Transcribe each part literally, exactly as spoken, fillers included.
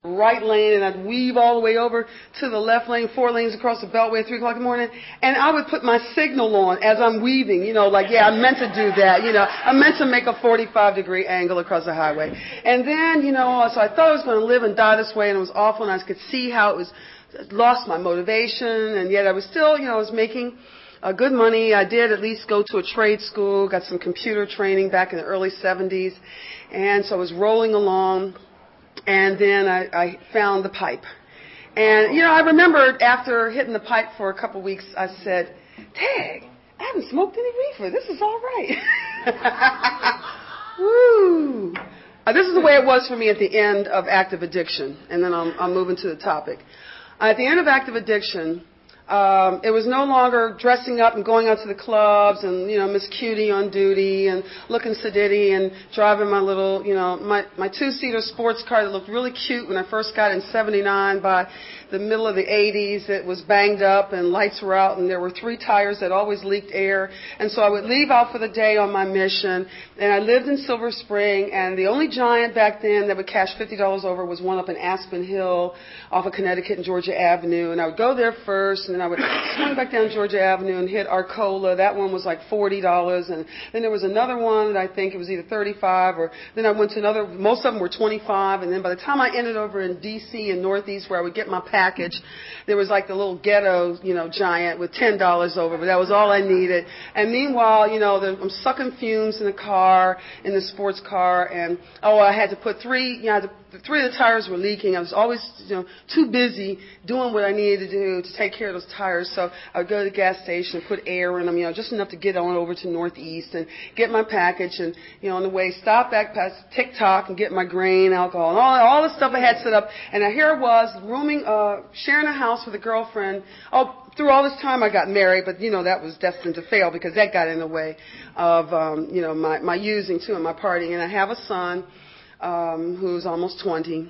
right lane, and I'd weave all the way over to the left lane, four lanes across the Beltway at three o'clock in the morning, and I would put my signal on as I'm weaving, you know, like, yeah, I meant to do that, you know, I meant to make a forty-five degree angle across the highway. And then, you know, so I thought I was going to live and die this way, and it was awful, and I could see how it was, lost my motivation, and yet I was still, you know, I was making uh, good money. I did at least go to a trade school, got some computer training back in the early seventies, and so I was rolling along. And then I, I found the pipe. And, you know, I remembered after hitting the pipe for a couple weeks, I said, Tag, I haven't smoked any reefer. This is all right. Woo. Uh, this is the way it was for me at the end of active addiction. And then I'll, I'll move into the topic. Uh, at the end of active addiction, Um, it was no longer dressing up and going out to the clubs and, you know, Miss Cutie on duty and looking sedity and driving my little, you know, my, my two-seater sports car that looked really cute when I first got it in seventy-nine. By the middle of the eighties, it was banged up and lights were out and there were three tires that always leaked air. And so I would leave out for the day on my mission. And I lived in Silver Spring, and the only Giant back then that would cash fifty dollars over was one up in Aspen Hill off of Connecticut and Georgia Avenue. And I would go there first, and and I would swing back down Georgia Avenue and hit Arcola. That one was like forty dollars. And then there was another one that I think it was either thirty-five dollars, or then I went to another, most of them were twenty-five dollars. And then by the time I ended over in D C and Northeast where I would get my package, there was like the little ghetto, you know, Giant with ten dollars over, but that was all I needed. And meanwhile, you know, the, I'm sucking fumes in the car, in the sports car, and, oh, I had to put three, you know, the, the three of the tires were leaking. I was always, you know, too busy doing what I needed to do to take care of those tires. So I would go to the gas station and put air in them, you know, just enough to get on over to Northeast and get my package, and, you know, on the way, stop back past TikTok and get my grain, alcohol, and all, all the stuff I had set up. And here I was, rooming, uh, sharing a house with a girlfriend. Oh, through all this time I got married, but, you know, that was destined to fail because that got in the way of, um, you know, my, my using too and my partying. And I have a son, um, who's almost twenty.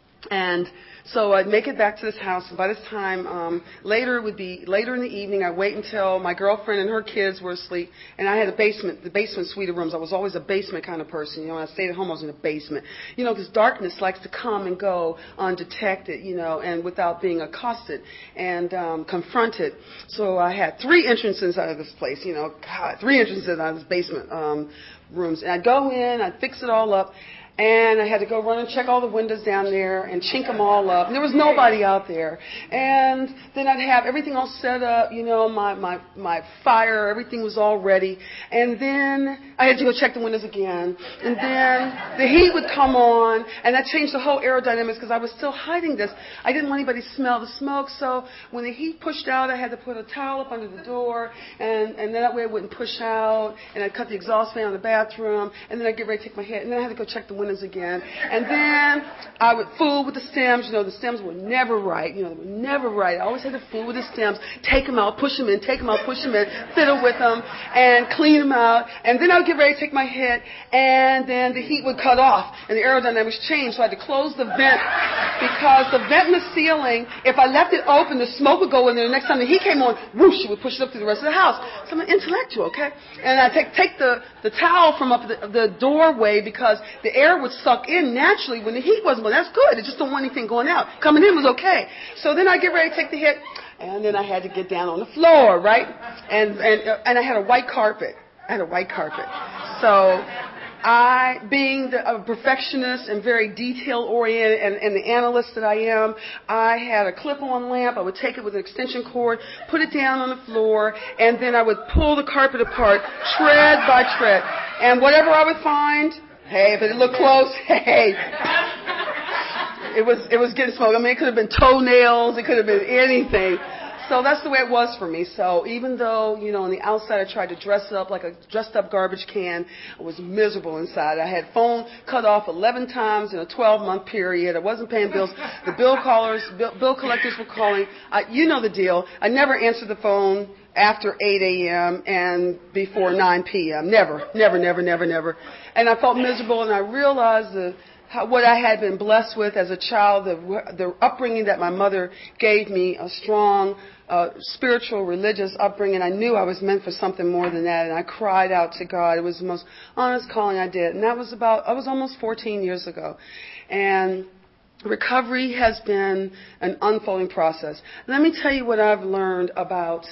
And so I'd make it back to this house, and by this time, um, later it would be later in the evening. I'd wait until my girlfriend and her kids were asleep, and I had a basement, the basement suite of rooms. I was always a basement kind of person. You know, when I stayed at home, I was in a basement. You know, because darkness likes to come and go undetected, you know, and without being accosted and um, confronted. So I had three entrances out of this place, you know, God, three entrances out of this basement um, rooms. And I'd go in, I'd fix it all up. And I had to go run and check all the windows down there and chink them all up. And there was nobody out there. And then I'd have everything all set up, you know, my, my, my fire, everything was all ready. And then I had to go check the windows again. And then the heat would come on, and that changed the whole aerodynamics because I was still hiding this. I didn't want anybody to smell the smoke, so when the heat pushed out, I had to put a towel up under the door, and, and that way it wouldn't push out. And I'd cut the exhaust fan on the bathroom, and then I'd get ready to take my head, and then I had to go check the windows again. And then I would fool with the stems. You know, the stems were never right. You know, they were never right. I always had to fool with the stems, take them out, push them in, take them out, push them in, fiddle with them, and clean them out. And then I would get ready to take my hit, and then the heat would cut off, and the aerodynamics changed. So I had to close the vent because the vent in the ceiling, if I left it open, the smoke would go in there. The next time the heat came on, whoosh, it would push it up to the rest of the house. So I'm an intellectual, okay? And I take take the, the towel from up the, the doorway because the air would suck in naturally when the heat wasn't. Well, that's good. It just don't want anything going out. Coming in was okay. So then I get ready to take the hit, and then I had to get down on the floor, right? And and uh, and I had a white carpet. I had a white carpet. So I, being the, a perfectionist and very detail-oriented and, and the analyst that I am, I had a clip-on lamp. I would take it with an extension cord, put it down on the floor, and then I would pull the carpet apart, tread by tread. And whatever I would find, hey, if it looked close, hey, it was it was getting smoked. I mean, it could have been toenails. It could have been anything. So that's the way it was for me. So even though, you know, on the outside I tried to dress it up like a dressed-up garbage can, I was miserable inside. I had phone cut off eleven times in a twelve-month period. I wasn't paying bills. The bill callers, bill, bill collectors were calling. I, you know the deal. I never answered the phone after eight a.m. and before nine p.m. Never, never, never, never, never. And I felt miserable, and I realized the How, what I had been blessed with as a child, the, the upbringing that my mother gave me, a strong uh, spiritual, religious upbringing. I knew I was meant for something more than that, and I cried out to God. It was the most honest calling I did, and that was about, I was almost fourteen years ago. And recovery has been an unfolding process. Let me tell you what I've learned about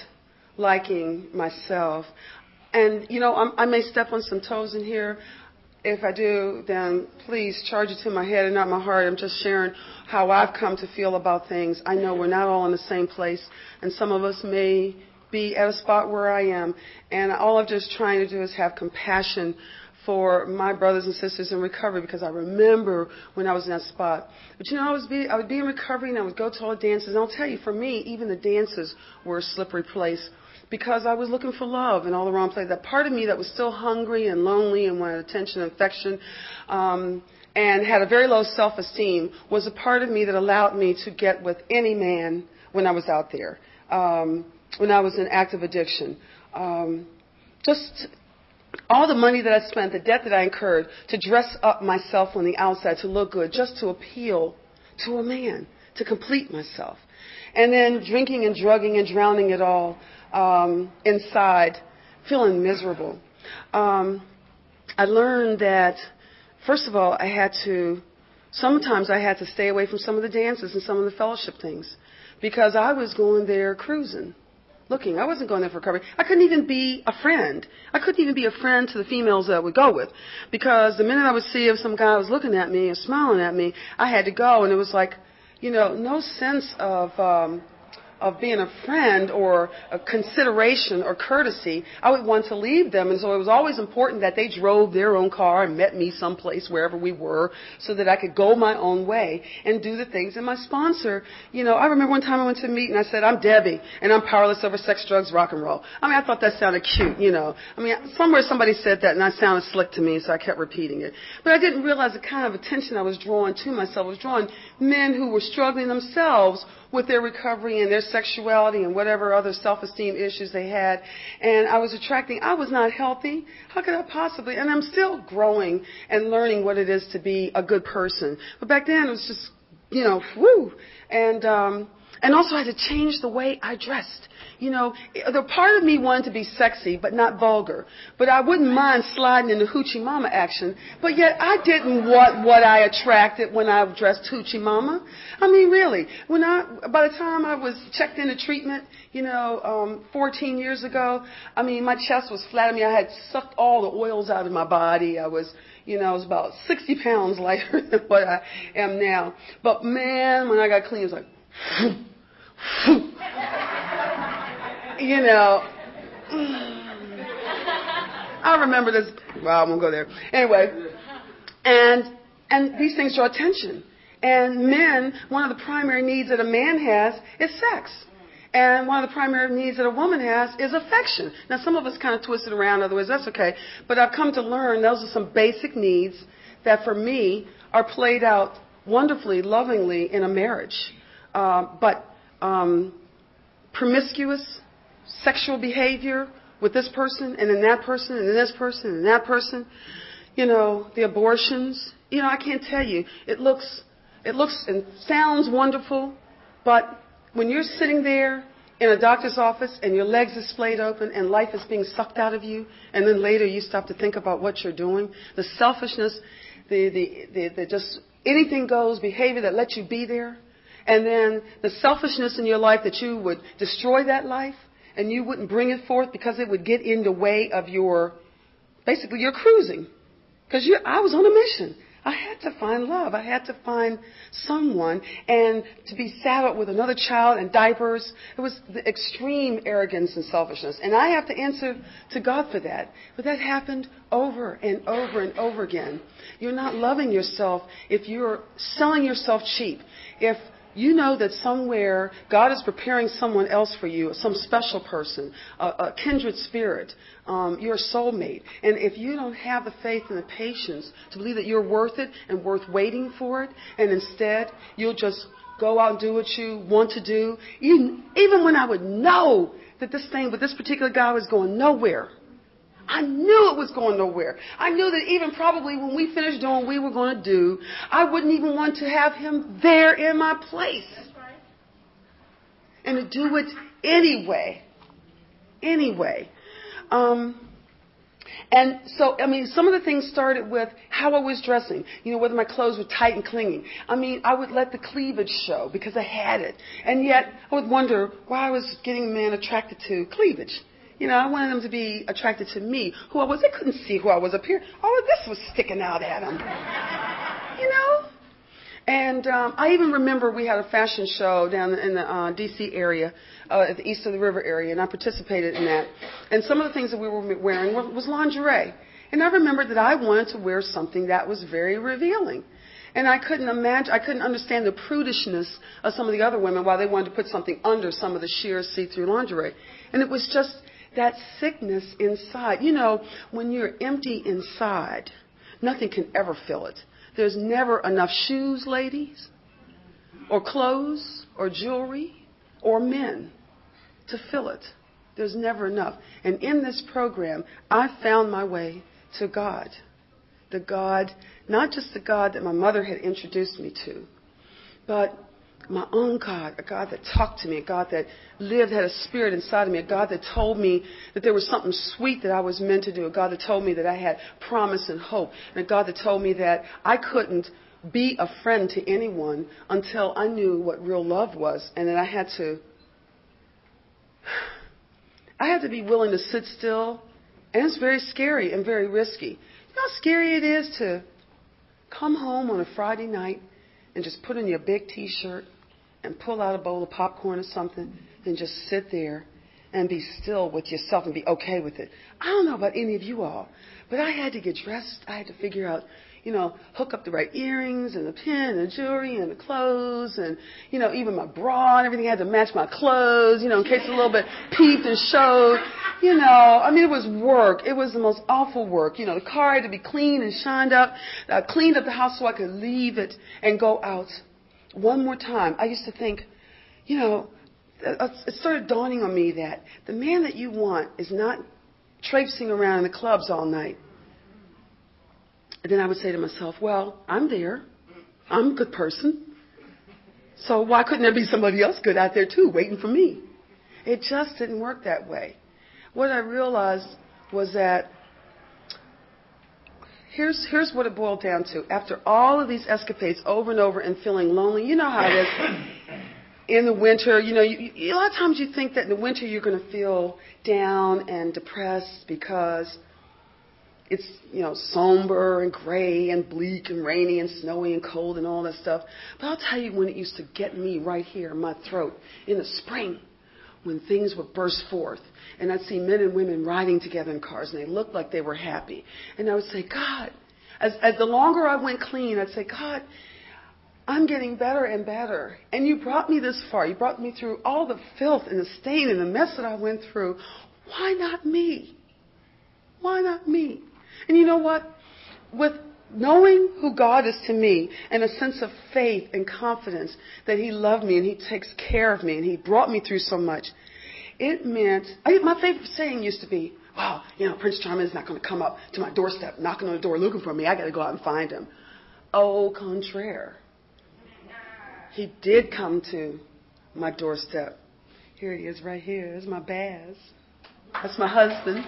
liking myself. And, you know, I'm, I may step on some toes in here. If I do, then please charge it to my head and not my heart. I'm just sharing how I've come to feel about things. I know we're not all in the same place, and some of us may be at a spot where I am. And all I'm just trying to do is have compassion for my brothers and sisters in recovery, because I remember when I was in that spot. But, you know, I, was be, I would be in recovery, and I would go to all the dances. And I'll tell you, for me, even the dances were a slippery place, because I was looking for love in all the wrong places. That part of me that was still hungry and lonely and wanted attention and affection, um, and had a very low self-esteem, was a part of me that allowed me to get with any man when I was out there, um, when I was in active addiction. Um, just all the money that I spent, the debt that I incurred to dress up myself on the outside, to look good, just to appeal to a man, to complete myself. And then drinking and drugging and drowning it all um, inside, feeling miserable. Um, I learned that, first of all, I had to, sometimes I had to stay away from some of the dances and some of the fellowship things, because I was going there cruising, looking. I wasn't going there for recovery. I couldn't even be a friend. I couldn't even be a friend to the females that I would go with, because the minute I would see if some guy was looking at me and smiling at me, I had to go, and it was like, you know, no sense of um, of being a friend or a consideration or courtesy. I would want to leave them, and so it was always important that they drove their own car and met me someplace wherever we were, so that I could go my own way and do the things. And my sponsor, you know, I remember one time I went to a meeting and I said, I'm Debbie, and I'm powerless over sex, drugs, rock and roll. I mean, I thought that sounded cute, you know. I mean, somewhere somebody said that, and that sounded slick to me, so I kept repeating it. But I didn't realize the kind of attention I was drawing to myself. I was drawing men who were struggling themselves with their recovery and their sexuality and whatever other self-esteem issues they had. And I was attracting, I was not healthy. How could I possibly? And I'm still growing and learning what it is to be a good person. But back then it was just, you know, whoo. And, um, and also I had to change the way I dressed. You know, the part of me wanted to be sexy, but not vulgar. But I wouldn't mind sliding into hoochie mama action. But yet I didn't want what I attracted when I dressed hoochie mama. I mean, really, when I, by the time I was checked into treatment, you know, um, fourteen years ago, I mean, my chest was flat. I mean, I had sucked all the oils out of my body. I was, you know, I was about sixty pounds lighter than what I am now. But man, when I got clean, it was like, you know, I remember this. Well, I won't go there. Anyway, and and these things draw attention. And men, one of the primary needs that a man has is sex. And one of the primary needs that a woman has is affection. Now, some of us kind of twist it around, otherwise that's okay. But I've come to learn those are some basic needs that, for me, are played out wonderfully, lovingly in a marriage. Uh, but um, promiscuous sexual behavior with this person and then that person and then this person and that person, you know, the abortions, you know, I can't tell you. It looks, it looks and sounds wonderful, but when you're sitting there in a doctor's office and your legs are splayed open and life is being sucked out of you, and then later you stop to think about what you're doing, the selfishness, the, the, the, the just anything goes behavior that lets you be there, and then the selfishness in your life that you would destroy that life and you wouldn't bring it forth because it would get in the way of your, basically your cruising. Because I was on a mission. I had to find love. I had to find someone, and to be saddled with another child and diapers. It was the extreme arrogance and selfishness. And I have to answer to God for that. But that happened over and over and over again. You're not loving yourself if you're selling yourself cheap. If you know that somewhere God is preparing someone else for you, some special person, a, a kindred spirit, um, your soulmate. And if you don't have the faith and the patience to believe that you're worth it and worth waiting for it, and instead you'll just go out and do what you want to do, even, even when I would know that this thing with this particular guy was going nowhere, I knew it was going nowhere. I knew that even probably when we finished doing what we were going to do, I wouldn't even want to have him there in my place. That's right. And to do it anyway. Anyway. Um, And so, I mean, some of the things started with how I was dressing, you know, whether my clothes were tight and clinging. I mean, I would let the cleavage show because I had it. And yet, I would wonder why I was getting men attracted to cleavage. You know, I wanted them to be attracted to me, who I was. They couldn't see who I was up here. All of this was sticking out at them. You know? And um, I even remember we had a fashion show down in the uh, D C area, uh, at the east of the river area, and I participated in that. And some of the things that we were wearing were, was lingerie. And I remembered that I wanted to wear something that was very revealing. And I couldn't imagine, I couldn't understand the prudishness of some of the other women why they wanted to put something under some of the sheer see-through lingerie. And it was just that sickness inside. You know, when you're empty inside, nothing can ever fill it. There's never enough shoes, ladies, or clothes, or jewelry, or men to fill it. There's never enough. And in this program, I found my way to God. The God, not just the God that my mother had introduced me to, but my own God, a God that talked to me, a God that lived, had a spirit inside of me, a God that told me that there was something sweet that I was meant to do, a God that told me that I had promise and hope, and a God that told me that I couldn't be a friend to anyone until I knew what real love was, and that I had to, I had to be willing to sit still, and it's very scary and very risky. You know how scary it is to come home on a Friday night and just put on your big T-shirt and pull out a bowl of popcorn or something and just sit there and be still with yourself and be okay with it. I don't know about any of you all, but I had to get dressed. I had to figure out, you know, hook up the right earrings and the pin and the jewelry and the clothes and, you know, even my bra and everything had to match my clothes, you know, in case a little bit peeped and showed. You know, I mean, it was work. It was the most awful work. You know, the car had to be clean and shined up. I cleaned up the house so I could leave it and go out one more time. I used to think, you know, it started dawning on me that the man that you want is not traipsing around in the clubs all night. And then I would say to myself, well, I'm there. I'm a good person. So why couldn't there be somebody else good out there too, waiting for me? It just didn't work that way. What I realized was that here's here's what it boiled down to. After all of these escapades over and over and feeling lonely, you know how it is in the winter. You know, you, you, a lot of times you think that in the winter you're going to feel down and depressed because it's, you know, somber and gray and bleak and rainy and snowy and cold and all that stuff. But I'll tell you when it used to get me right here in my throat in the spring, when things would burst forth and I'd see men and women riding together in cars and they looked like they were happy. And I would say, God, as, as the longer I went clean, I'd say, God, I'm getting better and better. And you brought me this far. You brought me through all the filth and the stain and the mess that I went through. Why not me? Why not me? And you know what? With knowing who God is to me and a sense of faith and confidence that He loved me and He takes care of me and He brought me through so much, it meant, I, my favorite saying used to be, wow, you know, Prince Charming is not going to come up to my doorstep, knocking on the door looking for me. I got to go out and find him. Au contraire. He did come to my doorstep. Here he is right here. There's my Baz. That's my husband.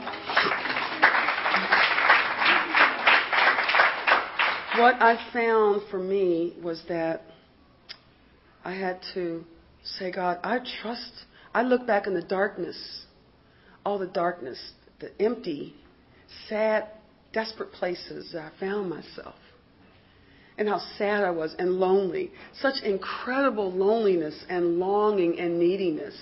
What I found for me was that I had to say, God, I trust. I look back in the darkness, all the darkness, the empty, sad, desperate places that I found myself. And how sad I was and lonely. Such incredible loneliness and longing and neediness.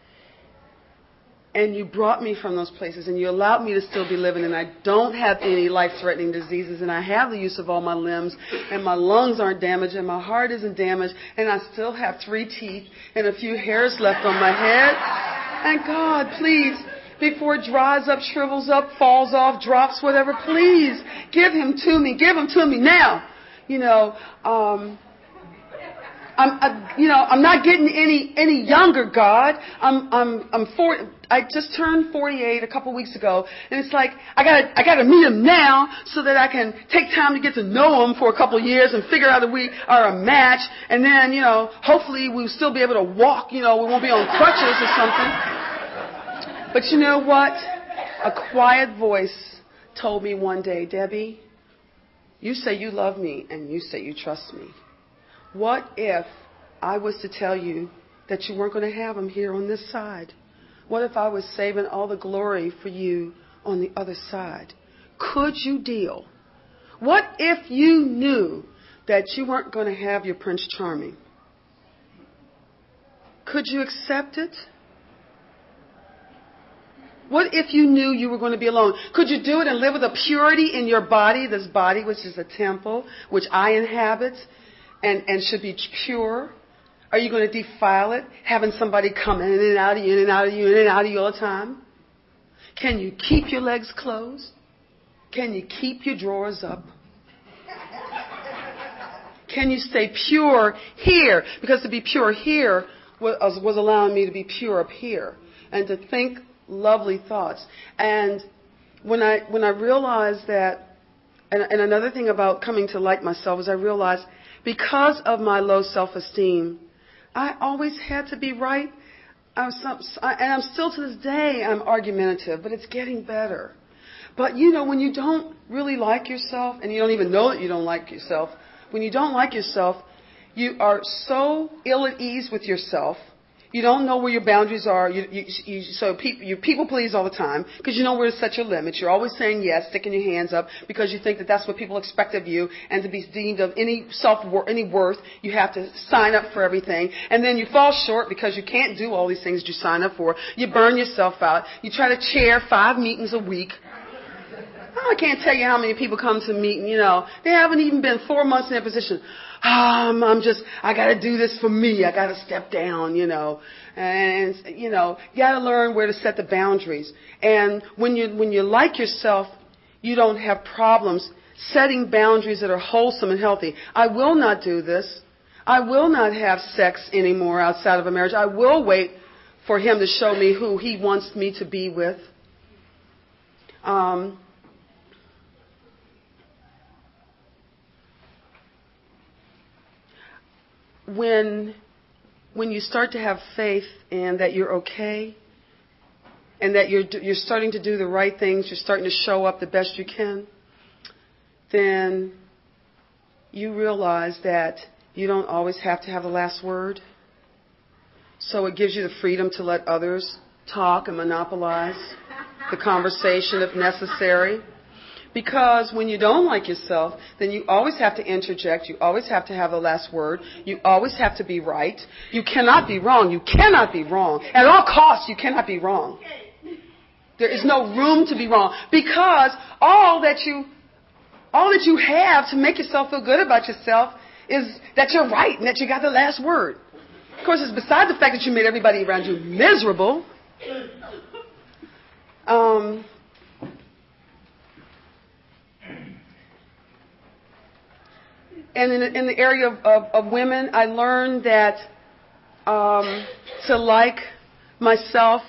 And you brought me from those places and you allowed me to still be living, and I don't have any life-threatening diseases, and I have the use of all my limbs, and my lungs aren't damaged, and my heart isn't damaged, and I still have three teeth and a few hairs left on my head. And God, please, before it dries up, shrivels up, falls off, drops, whatever, please give him to me. Give him to me now. You know, um... I'm, I, you know, I'm not getting any any younger, God. I'm I'm I'm four. I just turned forty-eight a couple weeks ago, and it's like I got I got to meet him now so that I can take time to get to know him for a couple of years and figure out if we are a match, and then you know, hopefully we'll still be able to walk. You know, we won't be on crutches or something. But you know what? A quiet voice told me one day, Debbie, you say you love me and you say you trust me. What if I was to tell you that you weren't going to have him here on this side? What if I was saving all the glory for you on the other side? Could you deal? What if you knew that you weren't going to have your Prince Charming? Could you accept it? What if you knew you were going to be alone? Could you do it and live with a purity in your body, this body which is a temple, which I inhabit and, and should be pure? Are you going to defile it, having somebody come in and out of you, in and out of you, in and out of you all the time? Can you keep your legs closed? Can you keep your drawers up? Can you stay pure here? Because to be pure here was, was allowing me to be pure up here and to think lovely thoughts. And when I when I realized that, and, and another thing about coming to like myself is I realized because of my low self-esteem, I always had to be right. I was some, and I'm still to this day, I'm argumentative, but it's getting better. But you know, when you don't really like yourself, and you don't even know that you don't like yourself, when you don't like yourself, you are so ill at ease with yourself. You don't know where your boundaries are. You, you, you, so people, you people please all the time because you know where to set your limits. You're always saying yes, sticking your hands up because you think that that's what people expect of you. And to be deemed of any self any worth, you have to sign up for everything. And then you fall short because you can't do all these things you sign up for. You burn yourself out. You try to chair five meetings a week. Oh, I can't tell you how many people come to meeting, you know, they haven't even been four months in their position. Um, I'm just, I got to do this for me. I got to step down, you know, and, you know, you got to learn where to set the boundaries. And when you, when you like yourself, you don't have problems setting boundaries that are wholesome and healthy. I will not do this. I will not have sex anymore outside of a marriage. I will wait for him to show me who he wants me to be with. Um, When, when you start to have faith in that you're okay and that you're, you're starting to do the right things, you're starting to show up the best you can, then you realize that you don't always have to have the last word. So it gives you the freedom to let others talk and monopolize the conversation if necessary. Because when you don't like yourself, then you always have to interject. You always have to have the last word. You always have to be right. You cannot be wrong. You cannot be wrong. At all costs, you cannot be wrong. There is no room to be wrong. Because all that you, all that you have to make yourself feel good about yourself is that you're right and that you got the last word. Of course, it's beside the fact that you made everybody around you miserable. Um... And in, in the area of, of, of women, I learned that um, to like myself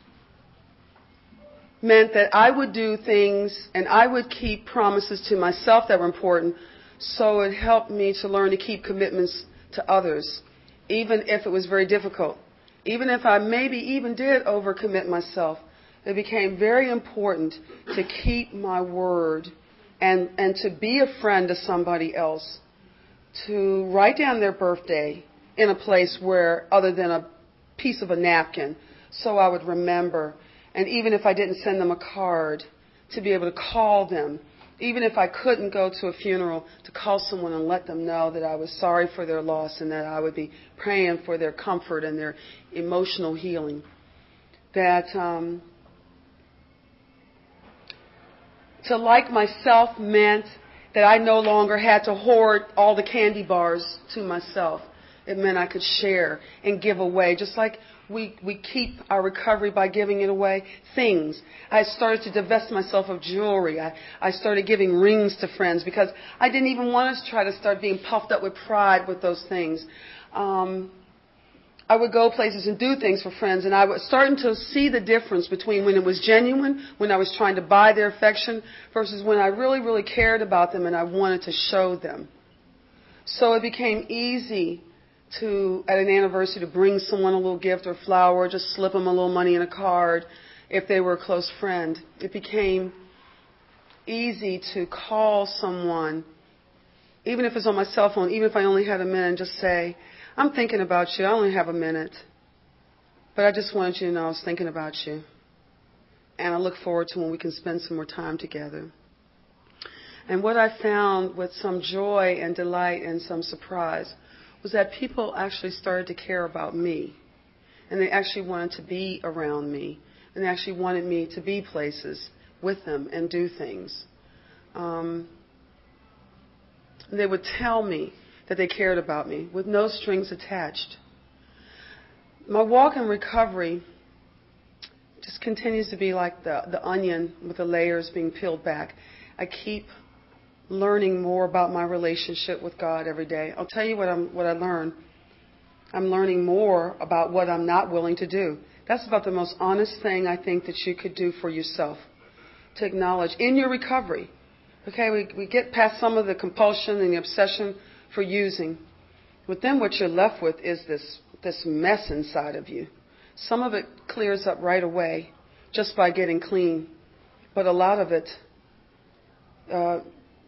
meant that I would do things and I would keep promises to myself that were important. So it helped me to learn to keep commitments to others, even if it was very difficult. Even if I maybe even did overcommit myself, it became very important to keep my word and, and to be a friend to somebody else. To write down their birthday in a place where, other than a piece of a napkin, so I would remember. And even if I didn't send them a card, to be able to call them. Even if I couldn't go to a funeral, to call someone and let them know that I was sorry for their loss and that I would be praying for their comfort and their emotional healing. That um, to like myself meant that I no longer had to hoard all the candy bars to myself. It meant I could share and give away, just like we, we keep our recovery by giving it away. Things. I started to divest myself of jewelry. I, I started giving rings to friends because I didn't even want to try to start being puffed up with pride with those things. Um, I would go places and do things for friends, and I was starting to see the difference between when it was genuine, when I was trying to buy their affection, versus when I really, really cared about them and I wanted to show them. So it became easy to, at an anniversary, to bring someone a little gift or flower, or just slip them a little money in a card if they were a close friend. It became easy to call someone, even if it's on my cell phone, even if I only had a minute, and just say, I'm thinking about you. I only have a minute. But I just wanted you to know I was thinking about you. And I look forward to when we can spend some more time together. And what I found with some joy and delight and some surprise was that people actually started to care about me. And they actually wanted to be around me. And they actually wanted me to be places with them and do things. Um, they would tell me that they cared about me with no strings attached. My walk in recovery just continues to be like the, the onion with the layers being peeled back. I keep learning more about my relationship with God every day. I'll tell you what I'm what I learn. I'm learning more about what I'm not willing to do. That's about the most honest thing I think that you could do for yourself, to acknowledge in your recovery. Okay, we, we get past some of the compulsion and the obsession for using. But then what you're left with is this, this mess inside of you. Some of it clears up right away just by getting clean. But a lot of it uh,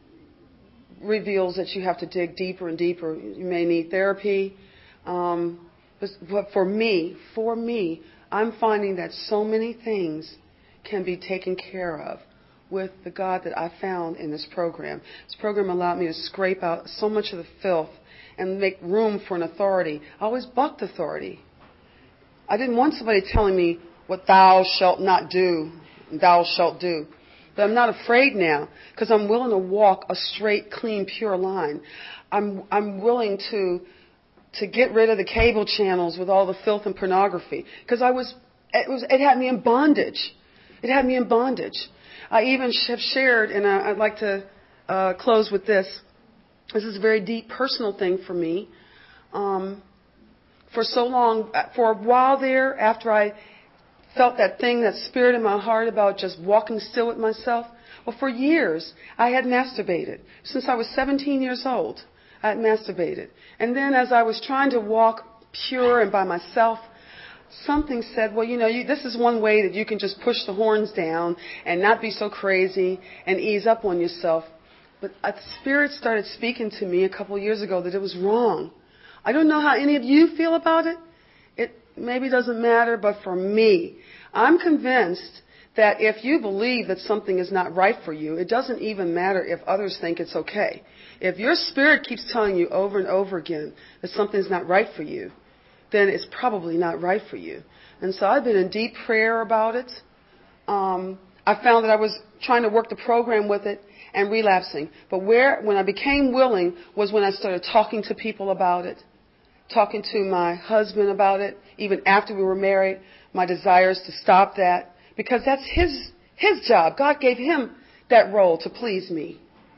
reveals that you have to dig deeper and deeper. You may need therapy. Um, but for me, for me, I'm finding that so many things can be taken care of with the God that I found in this program. This program allowed me to scrape out so much of the filth and make room for an authority. I always bucked authority. I didn't want somebody telling me what thou shalt not do, thou shalt do. But I'm not afraid now because I'm willing to walk a straight, clean, pure line. I'm I'm willing to to get rid of the cable channels with all the filth and pornography because I was it was it had me in bondage. It had me in bondage. I even have shared, and I'd like to uh, close with this. This is a very deep personal thing for me. Um, for so long, for a while there, after I felt that thing, that spirit in my heart about just walking still with myself, well, for years, I had masturbated. Since I was seventeen years old, I had masturbated. And then as I was trying to walk pure and by myself, something said, well, you know, you, this is one way that you can just push the horns down and not be so crazy and ease up on yourself. But a spirit started speaking to me a couple of years ago that it was wrong. I don't know how any of you feel about it. It maybe doesn't matter, but for me, I'm convinced that if you believe that something is not right for you, it doesn't even matter if others think it's okay. If your spirit keeps telling you over and over again that something's not right for you, then it's probably not right for you. And so I've been in deep prayer about it. Um, I found that I was trying to work the program with it and relapsing. But where, when I became willing was when I started talking to people about it, talking to my husband about it, even after we were married, my desires to stop that, because that's his, his job. God gave him that role to please me.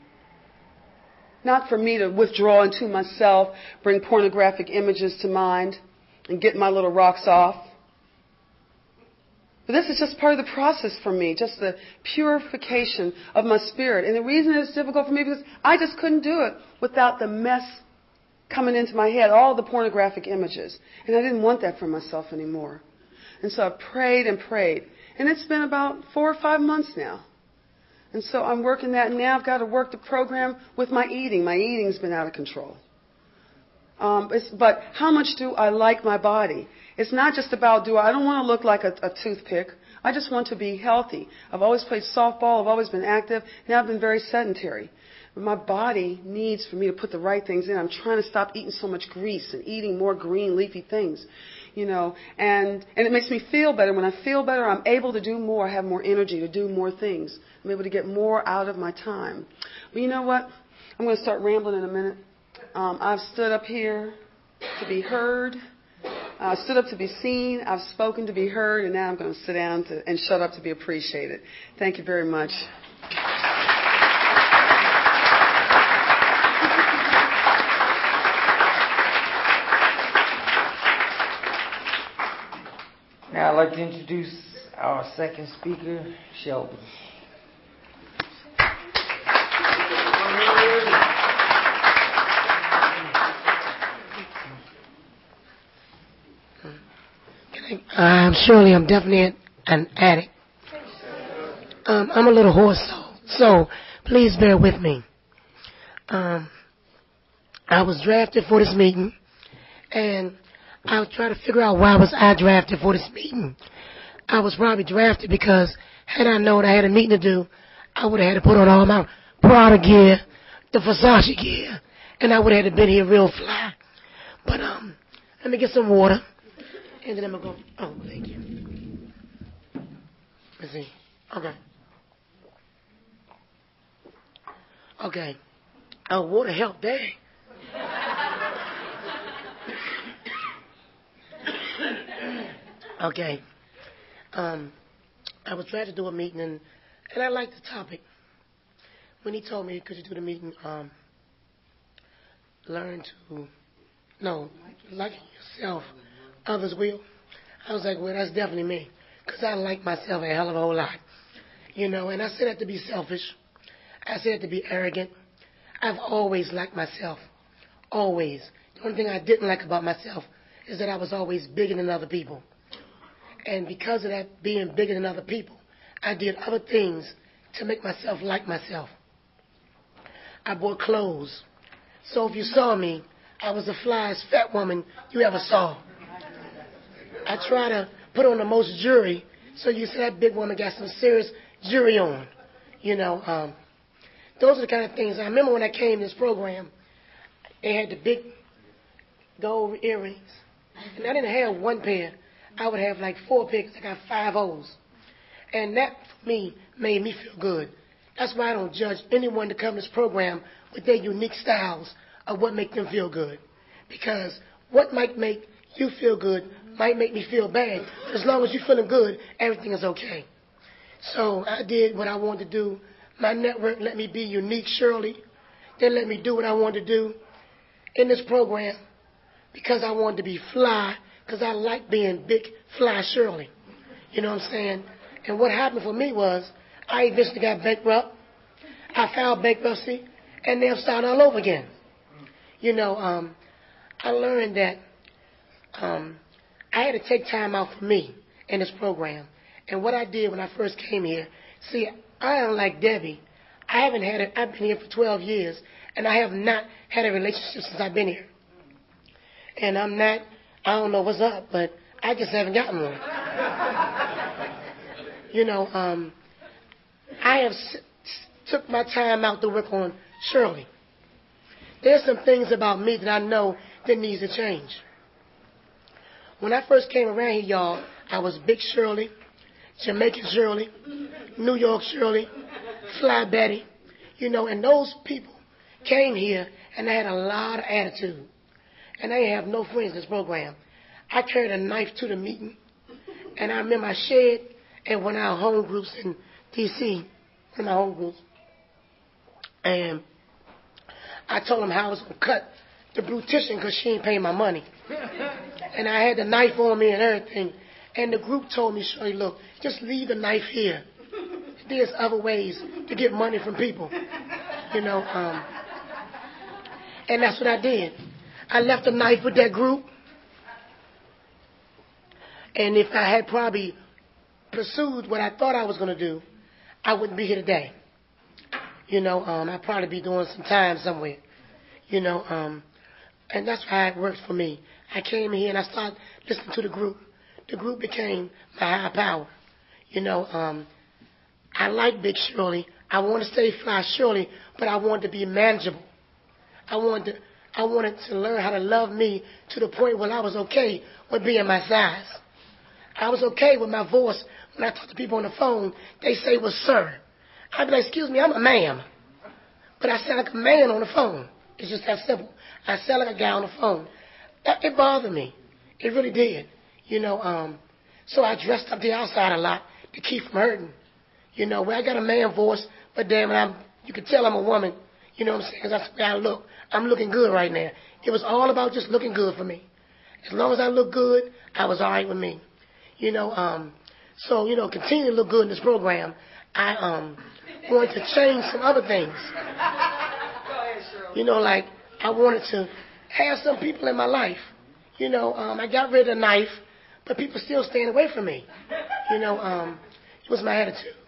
Not for me to withdraw into myself, bring pornographic images to mind, and get my little rocks off. But this is just part of the process for me, just the purification of my spirit. And the reason it's difficult for me is because I just couldn't do it without the mess coming into my head, all the pornographic images. And I didn't want that for myself anymore. And so I prayed and prayed. And it's been about four or five months now. And so I'm working that now. I've got to work the program with my eating. My eating's been out of control. Um, it's, but how much do I like my body? It's not just about do I, I don't want to look like a, a toothpick. I just want to be healthy. I've always played softball. I've always been active. Now I've been very sedentary. My body needs for me to put the right things in. I'm trying to stop eating so much grease and eating more green leafy things, you know, and, and it makes me feel better. When I feel better, I'm able to do more. I have more energy to do more things. I'm able to get more out of my time. But you know what? I'm going to start rambling in a minute. Um, I've stood up here to be heard. I stood up to be seen. I've spoken to be heard. And now I'm going to sit down to, and shut up to be appreciated. Thank you very much. Now I'd like to introduce our second speaker, Shelby. I'm Shirley. I'm definitely an addict. Um, I'm a little hoarse, though, So, please bear with me. Um, I was drafted for this meeting, and I was trying to figure out why was I drafted for this meeting. I was probably drafted because had I known I had a meeting to do, I would have had to put on all my Prada gear, the Versace gear, and I would have had to been here real fly. But um, let me get some water, and then I'm gonna go. Oh, thank you. Let's see. Okay. Okay. Oh, water help, dang. Okay. Um, I was trying to do a meeting, and, and I liked the topic. When he told me, could you do the meeting, um, learn to, no, like yourself, others will. I was like, well, that's definitely me, because I like myself a hell of a whole lot. You know, and I said that to be selfish. I said to be arrogant. I've always liked myself. Always. The only thing I didn't like about myself is that I was always bigger than other people. And because of that being bigger than other people, I did other things to make myself like myself. I bought clothes. So if you saw me, I was the flyest fat woman you ever saw. I try to put on the most jewelry, so you see that big woman got some serious jewelry on. You know, um, those are the kind of things. I remember when I came to this program, they had the big gold earrings. And I didn't have one pair. I would have like four pairs. I got five O's. And that, for me, made me feel good. That's why I don't judge anyone to come to this program with their unique styles of what makes them feel good. Because what might make you feel good might make me feel bad. As long as you're feeling good, everything is okay. So I did what I wanted to do. My network let me be unique, Shirley. They let me do what I wanted to do in this program because I wanted to be fly, because I like being big, fly Shirley. You know what I'm saying? And what happened for me was I eventually got bankrupt. I filed bankruptcy, and then started all over again. You know, um, I learned that um, I had to take time out for me in this program. And what I did when I first came here, see, I am like Debbie. I haven't had it. I've been here for twelve years, and I have not had a relationship since I've been here. And I'm not, I don't know what's up, but I just haven't gotten one. You know, um, I have s- took my time out to work on Shirley. There's some things about me that I know that needs to change. When I first came around here, y'all, I was Big Shirley, Jamaican Shirley, New York Shirley, Fly Betty, you know, and those people came here and they had a lot of attitude. And they have no friends in this program. I carried a knife to the meeting, and I remember I shared at one of our home groups in D C, one of my home groups, and I told them how I was going to cut the beautician because she ain't paying my money. And I had the knife on me and everything. And the group told me, Shirley, look, just leave the knife here. There's other ways to get money from people. You know, um, and that's what I did. I left the knife with that group. And if I had probably pursued what I thought I was going to do, I wouldn't be here today. You know, um, I'd probably be doing some time somewhere. You know, um, and that's how it worked for me. I came here and I started listening to the group. The group became my higher power. You know, um, I like Big Shirley. I want to stay Fly Shirley, but I want to be manageable. I wanted to, I wanted to learn how to love me to the point where I was okay with being my size. I was okay with my voice. When I talk to people on the phone, they say, well, sir. I'd be like, excuse me, I'm a ma'am. But I sound like a man on the phone. It's just that simple. I sound like a guy on the phone. That, it bothered me. It really did. You know, um, so I dressed up the outside a lot to keep from hurting. You know, well, I got a man voice, but damn it, I'm, you can tell I'm a woman. You know what I'm saying? Because that's the way I look. I'm looking good right now. It was all about just looking good for me. As long as I look good, I was all right with me. You know, um, so, you know, continue to look good in this program. I um, wanted to change some other things. You know, like I wanted to have some people in my life. You know, um, I got rid of the knife, but people still staying away from me. You know, um, it was my attitude.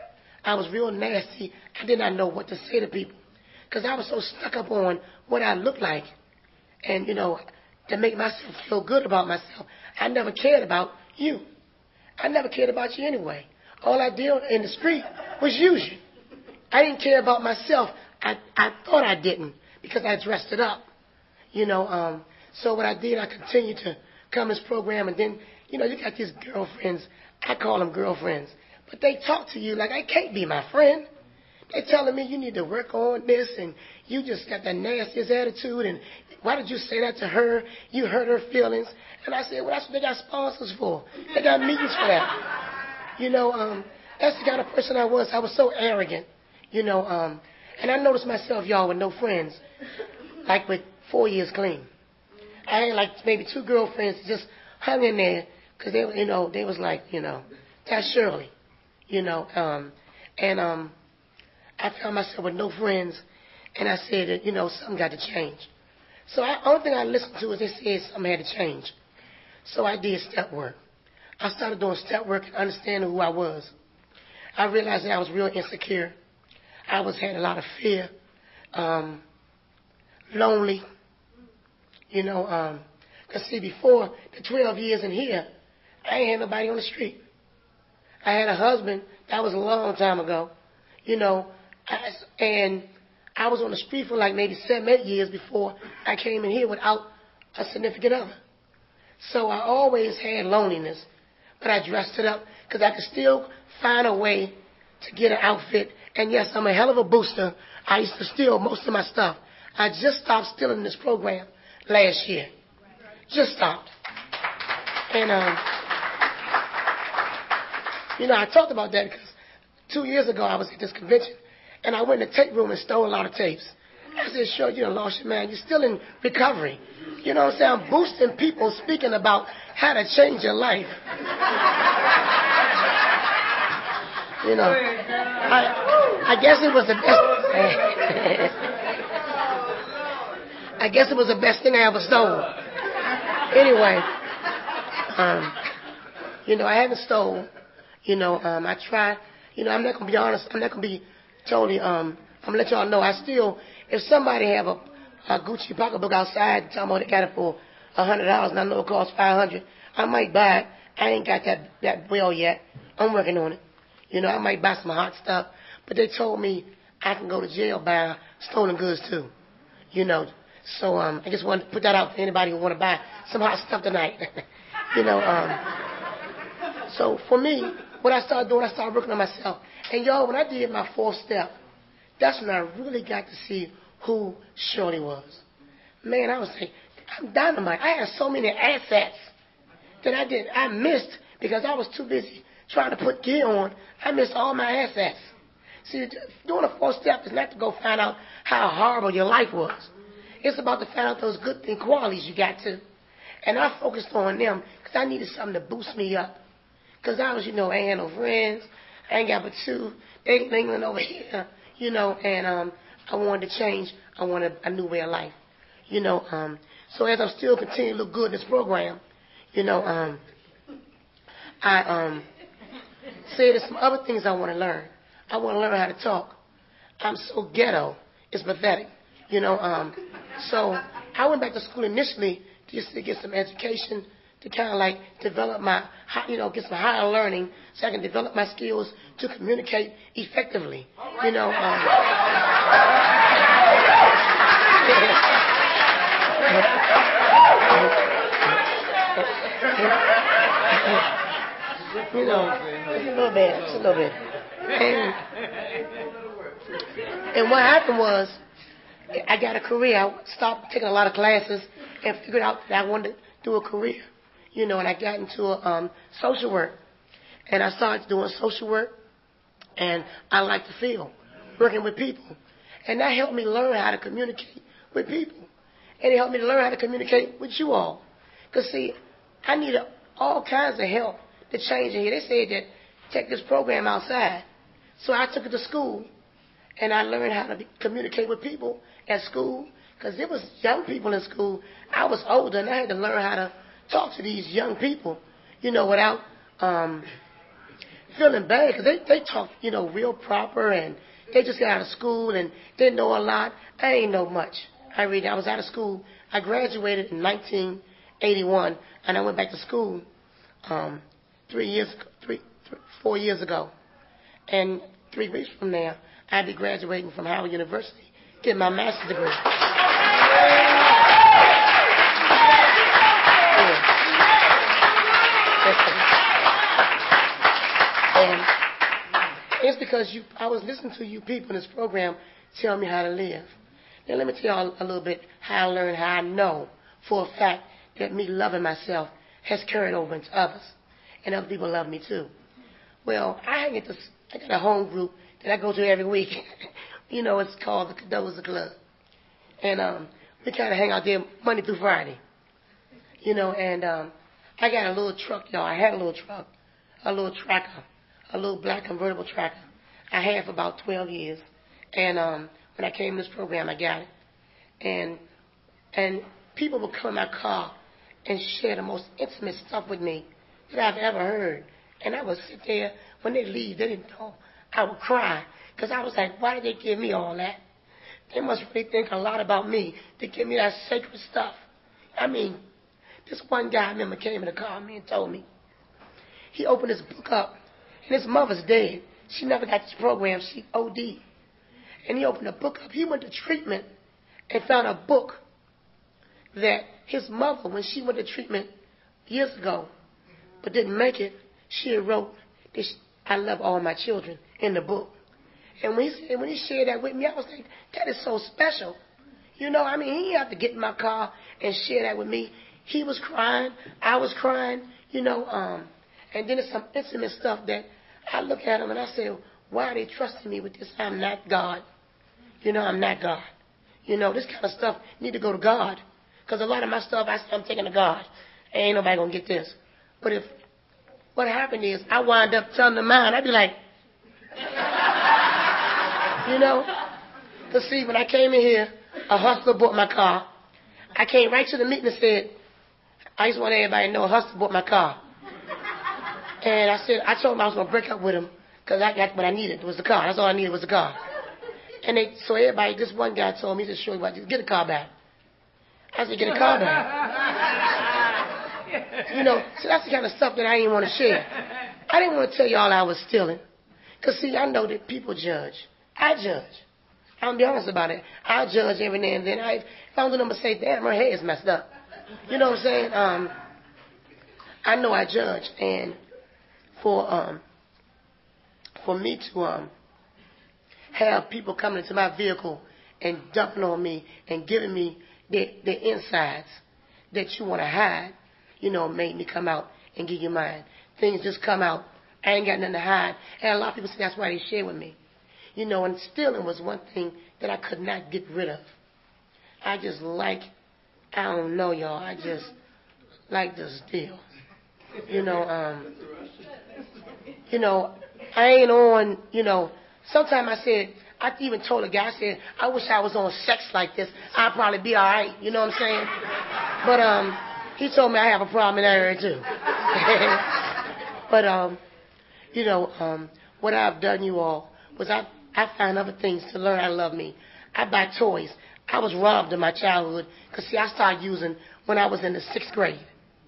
I was real nasty. I did not know what to say to people because I was so stuck up on what I looked like. And, you know, to make myself feel good about myself, I never cared about you. I never cared about you anyway. All I did in the street was use you. I didn't care about myself. I, I thought I didn't because I dressed it up. You know, um, so what I did, I continued to come to this program, and then, you know, you got these girlfriends. I call them girlfriends. But they talk to you like, I can't be my friend. They're telling me you need to work on this, and you just got the nastiest attitude, and why did you say that to her? You hurt her feelings. And I said, well, that's what they got sponsors for. They got meetings for that. You know, um, that's the kind of person I was. I was so arrogant, you know. Um, and I noticed myself, y'all, with no friends, like with four years clean. I had like maybe two girlfriends that just hung in there because they, you know, they was like, you know, that's Shirley, you know. Um, and um, I found myself with no friends, and I said that, you know, something got to change. So the only thing I listened to is they said something had to change. So I did step work. I started doing step work and understanding who I was. I realized that I was real insecure. I was had a lot of fear, um, lonely. You know, um, cause see, before the twelve years in here, I ain't had nobody on the street. I had a husband. That was a long time ago. You know, I, and I was on the street for like maybe seven, eight years before I came in here without a significant other. So I always had loneliness, but I dressed it up because I could still find a way to get an outfit. And yes, I'm a hell of a booster. I used to steal most of my stuff. I just stopped stealing this program last year. Just stopped. And, um, you know, I talked about that because two years ago I was at this convention, and I went in the tape room and stole a lot of tapes. I said, sure, you done lost your man. You're still in recovery. You know what I'm saying? I'm boosting people speaking about how to change your life. You know, I, I guess it was the best. I guess it was the best thing I ever stole. Anyway, um, you know, I haven't stole. You know, um, I try. You know, I'm not gonna be honest. I'm not gonna be totally. Um, I'm gonna let y'all know. I still, if somebody have a, a Gucci pocketbook outside, talking about they got it for a hundred dollars, and I know it costs five hundred, I might buy it. I ain't got that that well yet. I'm working on it. You know, I might buy some hot stuff, but they told me I can go to jail buying stolen goods too. You know, so um, I just wanted to put that out for anybody who want to buy some hot stuff tonight. You know, um, so for me, what I started doing, I started working on myself. And y'all, when I did my fourth step, that's when I really got to see who Shirley was. Man, I was like, I'm dynamite. I had so many assets that I did, I missed because I was too busy trying to put gear on. I missed all my assets. See, doing a fourth step is not to go find out how horrible your life was. It's about to find out those good thing qualities you got too. And I focused on them because I needed something to boost me up. Because I was, you know, I ain't had no friends. I ain't got but two. They lingering over here, you know, and um, I wanted to change. I wanted a new way of life, you know. Um, so as I'm still continuing to look good in this program, you know, um, I um, say there's some other things I want to learn. I want to learn how to talk. I'm so ghetto. It's pathetic, you know. Um, so I went back to school initially just to get some education, to kind of like develop my, you know, get some higher learning so I can develop my skills to communicate effectively. You know, um, you know, it's a little bit, it's a little bit. And, and what happened was, I got a career. I stopped taking a lot of classes and figured out that I wanted to do a career. You know, and I got into um, social work. And I started doing social work, and I like the field, working with people. And that helped me learn how to communicate with people. And it helped me to learn how to communicate with you all. Because, see, I needed all kinds of help to change in here. They said that take this program outside. So I took it to school, and I learned how to be, communicate with people at school. Because there was young people in school. I was older, and I had to learn how to talk to these young people, you know, without um, feeling bad because they, they talk, you know, real proper and they just got out of school and they know a lot. I ain't know much. I read. I was out of school. I graduated in nineteen eighty-one and I went back to school um, three years, three, three, four years ago. And three weeks from there, I'll be graduating from Howard University, getting my master's degree. And it's because you, I was listening to you people in this program tell me how to live. Now let me tell y'all a little bit how I learned, how I know for a fact that me loving myself has carried over into others. And other people love me too. Well, I get this, I got a home group that I go to every week. You know, it's called the Cadoza Club. And um, we kind of hang out there Monday through Friday. You know, and um, I got a little truck, y'all. I had a little truck, a little tracker, a little black convertible tracker. I had for about twelve years. And um, when I came to this program, I got it. And and people would come in my car and share the most intimate stuff with me that I've ever heard. And I would sit there. When they leave, they didn't know. I would cry because I was like, why did they give me all that? They must really think a lot about me to give me that sacred stuff. I mean, this one guy I remember came in the car me and told me. He opened his book up, and his mother's dead. She never got this program. She O D'd. And he opened the book up. He went to treatment and found a book that his mother, when she went to treatment years ago, but didn't make it, she had wrote, this, I love all my children, in the book. And when he, when he shared that with me, I was like, that is so special. You know, I mean, he didn't have to get in my car and share that with me. He was crying. I was crying, you know. Um, and then there's some intimate stuff that I look at him and I say, why are they trusting me with this? I'm not God. You know, I'm not God. You know, this kind of stuff need to go to God. Because a lot of my stuff, I, I'm taking to God. Ain't nobody going to get this. But if what happened is I wind up telling them mine, I'd be like, you know. Because see, when I came in here, a hustler bought my car. I came right to the meeting and said, I just want everybody to know a hustler bought my car. And I said, I told him I was going to break up with him because I got what I needed was the car. That's all I needed was the car. And they, so everybody, this one guy told me, he said, sure, get a car back. I said, get a car back. You know, so that's the kind of stuff that I didn't want to share. I didn't want to tell y'all I was stealing. Because, see, I know that people judge. I judge. I'll be honest about it. I judge every now and then. I found a number say, damn, her hair is messed up. You know what I'm saying? Um, I know I judge. And for um, for me to um, have people coming into my vehicle and dumping on me and giving me their, their insides that you want to hide, you know, made me come out and give you mine. Things just come out. I ain't got nothing to hide. And a lot of people say that's why they share with me. You know, and stealing was one thing that I could not get rid of. I just like, I don't know, y'all. I just like to steal. You know, um, you know, I ain't on, you know, sometimes I said, I even told a guy, I said, I wish I was on sex like this. I'd probably be all right. You know what I'm saying? But um, he told me I have a problem in that area too. But, um, you know, um, what I've done, you all, was I, I find other things to learn how to love me. I buy toys. I was robbed in my childhood because, see, I started using when I was in the sixth grade.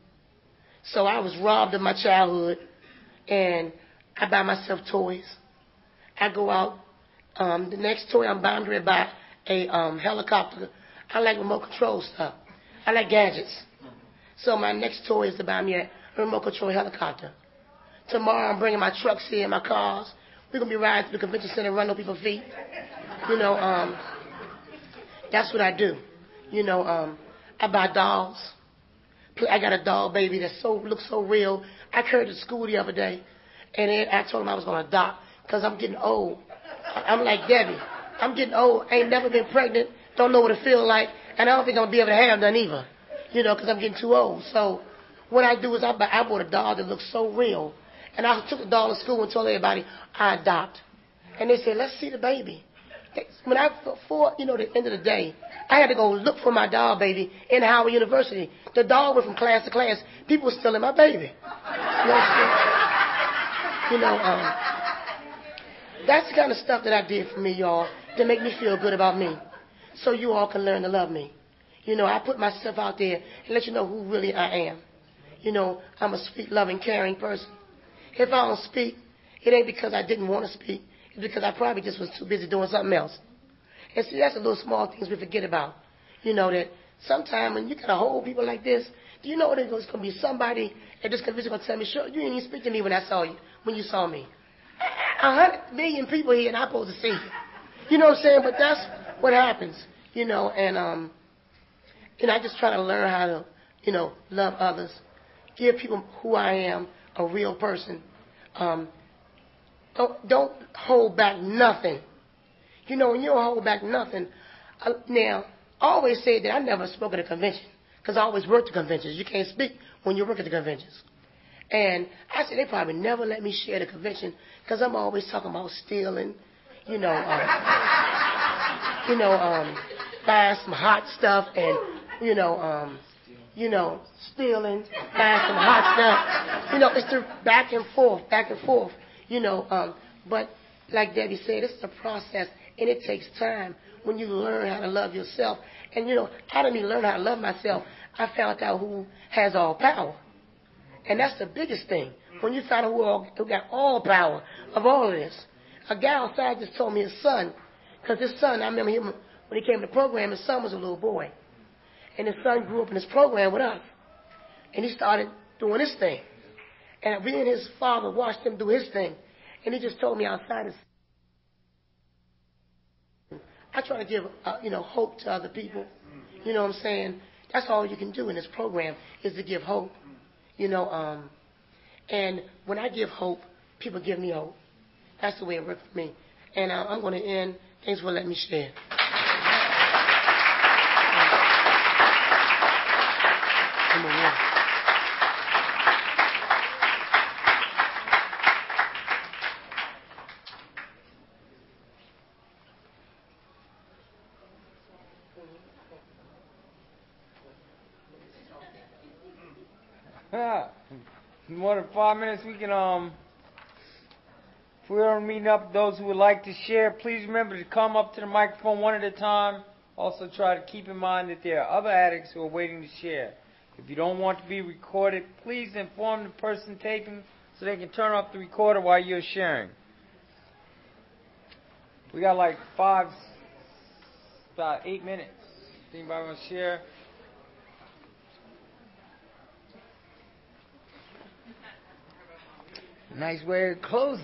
So I was robbed in my childhood, and I buy myself toys. I go out. Um, the next toy I'm buying to buy a um, helicopter. I like remote control stuff. I like gadgets. So my next toy is to buy me a remote control helicopter. Tomorrow I'm bringing my trucks here and my cars. We're going to be riding to the convention center and run on people's feet. You know, um, that's what I do. You know, um, I buy dolls. I got a doll baby that so looks so real. I carried her to school the other day, and then I told him I was going to adopt because I'm getting old. I'm like Debbie. I'm getting old. Ain't never been pregnant. Don't know what it feels like, and I don't think I'm going to be able to have none either. You know, because I'm getting too old. So what I do is I, buy, I bought a doll that looks so real. And I took the doll to school and told everybody I adopt. And they said, let's see the baby. When I, before, you know, the end of the day, I had to go look for my doll baby in Howard University. The doll went from class to class. People were stealing my baby. You know what I'm saying? You know, um, that's the kind of stuff that I did for me, y'all, to make me feel good about me, so you all can learn to love me. You know, I put myself out there and let you know who really I am. You know, I'm a sweet, loving, caring person. If I don't speak, it ain't because I didn't want to speak. It's because I probably just was too busy doing something else. And see, that's the little small things we forget about. You know, that sometimes when you got to hold people like this, do you know there's going to be somebody at this convention going to tell me, sure, you didn't even speak to me when I saw you, when you saw me. A hundred million people here and I'm supposed to see you. You know what I'm saying? But that's what happens, you know, and, um, and I just try to learn how to, you know, love others, give people who I am, a real person. Um, don't, don't hold back nothing. You know, when you don't hold back nothing, uh, now, I always say that I never spoke at a convention because I always worked at conventions. You can't speak when you work at the conventions. And I said they probably never let me share the convention because I'm always talking about stealing, you know, um, you know, um, buying some hot stuff and, you know, um, you know, stealing, buying some hot stuff. You know, it's the back and forth, back and forth, you know. Um, but like Debbie said, it's a process, and it takes time when you learn how to love yourself. And, you know, how did me learn how to love myself? I found out who has all power. And that's the biggest thing. When you find out who, all, who got all power of all of this. A guy outside just told me his son, because his son, I remember him when he came to the program, his son was a little boy. And his son grew up in this program with us. And he started doing his thing. And me and his father watched him do his thing. And he just told me outside, I try to give, uh, you know, hope to other people. You know what I'm saying? That's all you can do in this program is to give hope. You know, um, and when I give hope, people give me hope. That's the way it works for me. And uh, I'm going to end. Thanks for letting me share. More than five minutes, we can, um, if we are meeting up, those who would like to share, please remember to come up to the microphone one at a time. Also try to keep in mind that there are other addicts who are waiting to share. If you don't want to be recorded, please inform the person taping so they can turn off the recorder while you're sharing. We got like five, about eight minutes. Anybody want to share? Nice way of closing.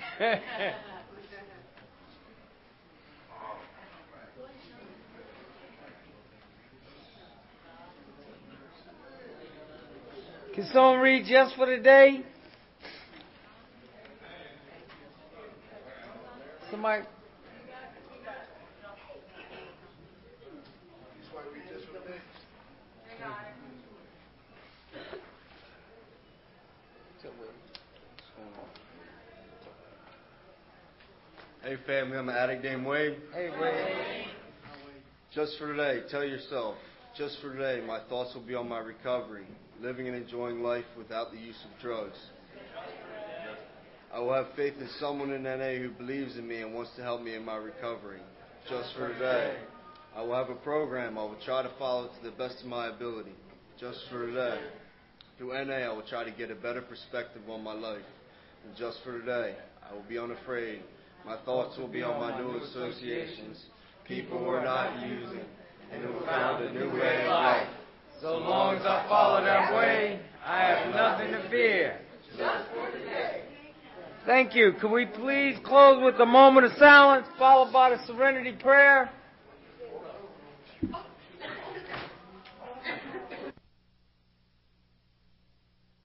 Can someone read Just for the Day? Somebody. Hey family, I'm an addict named Wade. Hey Wade. Just for today, tell yourself, just for today, my thoughts will be on my recovery, living and enjoying life without the use of drugs. I will have faith in someone in N A who believes in me and wants to help me in my recovery. Just for today, I will have a program I will try to follow to the best of my ability. Just for today, through N A I will try to get a better perspective on my life. And just for today, I will be unafraid. My thoughts will be on my new associations, people who are not using, and who have found a new way of life. So long as I follow that way, I have nothing to fear. Thank you. Can we please close with a moment of silence, followed by the serenity prayer?